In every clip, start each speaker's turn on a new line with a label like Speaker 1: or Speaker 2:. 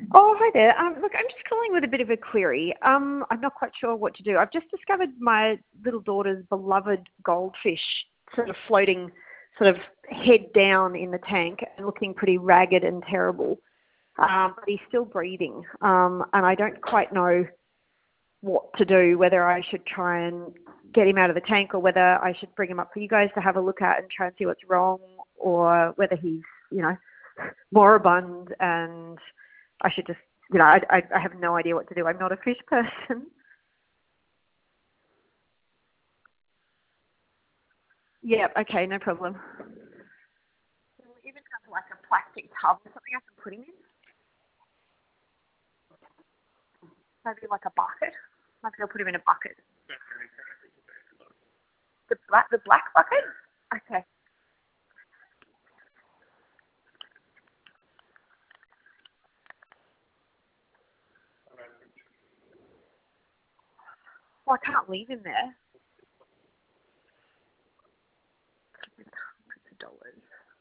Speaker 1: Oh, hi there. Look, I'm just calling with a bit of a query. I'm not quite sure what to do. I've just discovered my little daughter's beloved goldfish sort of floating sort of head down in the tank and looking pretty ragged and terrible. But he's still breathing. And I don't quite know what to do, whether I should try and get him out of the tank or whether I should bring him up for you guys to have a look at and try and see what's wrong, or whether he's, moribund and I should just, I have no idea what to do. I'm not a fish person. Yeah, okay, no problem. Can we even have like a plastic tub or something I can put him in? Maybe like a bucket? Maybe I'll put him in a bucket. The black bucket? Okay. Well, I can't leave him there. It's hundreds of dollars.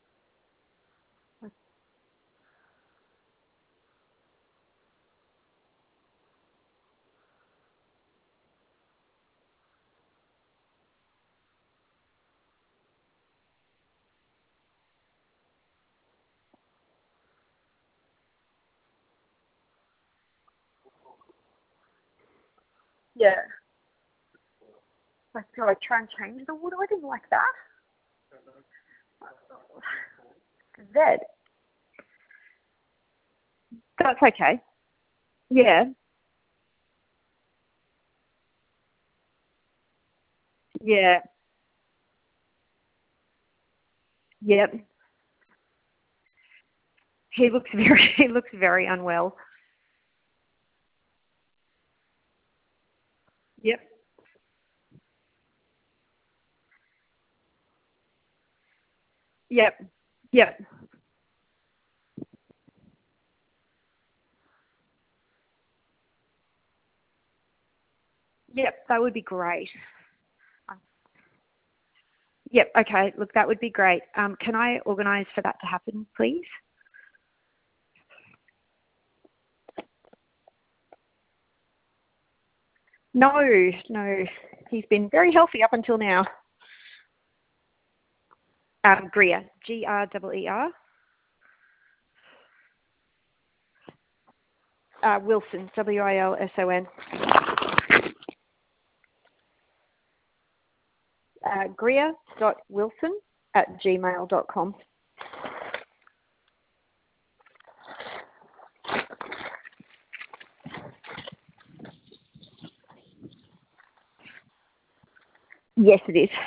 Speaker 1: Yeah. Like, do I try and change the water with him like that? Zed. That's okay. Yeah. Yeah. Yep. He looks very unwell. Yep. Yep. Yep. Yep. That would be great. Yep. Okay. Look, that would be great. Can I organise for that to happen, please? No, no. He's been very healthy up until now. Greer. Greer. Wilson. Wilson. Greer.wilson@gmail.com. Yes, it is.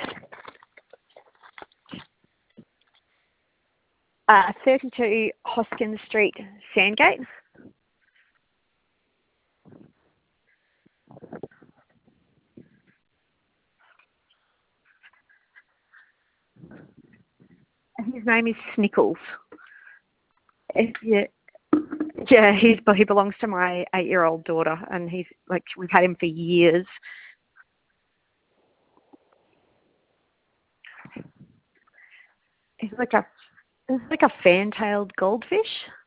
Speaker 1: 32 Hoskins Street, Sandgate. His name is Snickles. Yeah, yeah. He belongs to my 8-year-old daughter, and he's like, we've had him for years. He's like a fan-tailed goldfish.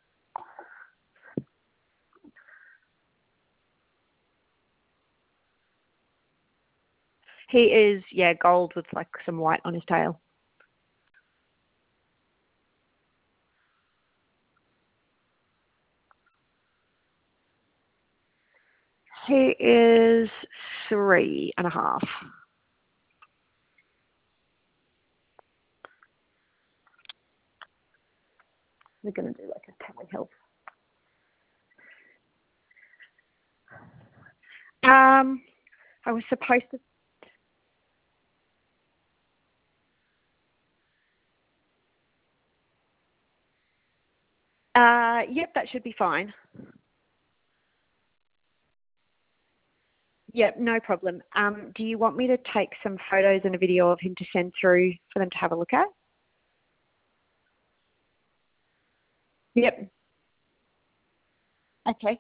Speaker 1: He is, yeah, gold with like some white on his tail. He is 3.5. We're going to do like a telehealth. I was supposed to. Yep, that should be fine. Yep, no problem. Do you want me to take some photos and a video of him to send through for them to have a look at? Yep. Okay.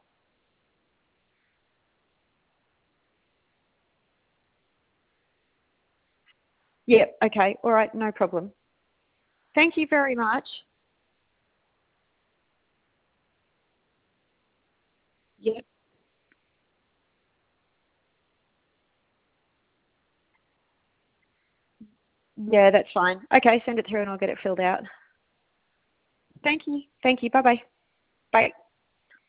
Speaker 1: Yep. Okay. All right. No problem. Thank you very much. Yep. Yeah, that's fine. Okay, send it through and I'll get it filled out. Thank you. Thank you. Bye-bye. Bye.